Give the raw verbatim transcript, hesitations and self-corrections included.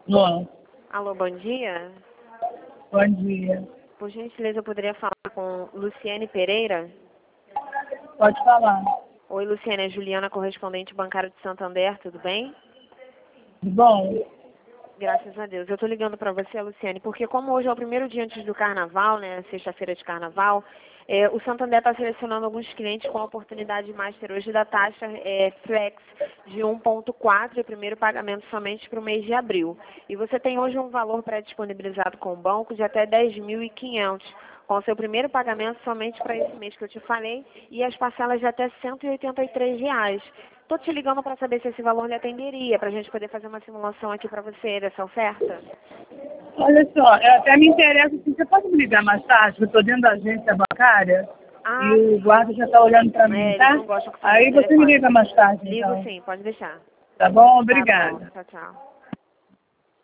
Bom, Alô, bom dia. bom dia. Por gentileza, eu poderia falar com Luciane Pereira? Pode falar. Oi, Luciane, é Juliana, correspondente bancário de Santander, tudo bem? Tudo bom? Graças a Deus. Eu estou ligando para você, Luciane, porque como hoje é o primeiro dia antes do carnaval, né, sexta-feira de carnaval, é, o Santander está selecionando alguns clientes com a oportunidade Master hoje da taxa é, Flex de um ponto quatro e o primeiro pagamento somente para o mês de abril. E você tem hoje um valor pré-disponibilizado com o banco de até dez mil e quinhentos, com o seu primeiro pagamento somente para esse mês que eu te falei e as parcelas de até cento e oitenta e três reais. Estou te ligando para saber se esse valor lhe atenderia, para a gente poder fazer uma simulação aqui para você dessa oferta. Olha só, eu até me interessa, se você pode me ligar mais tarde, eu estou dentro da agência bancária Ah, e o sim. guarda já está olhando para É, mim, eles tá? não gostam que seja Aí no você me telefone. liga mais tarde, Ligo então. sim, pode deixar. Tá bom? Tá bom, Obrigada. tchau, tchau.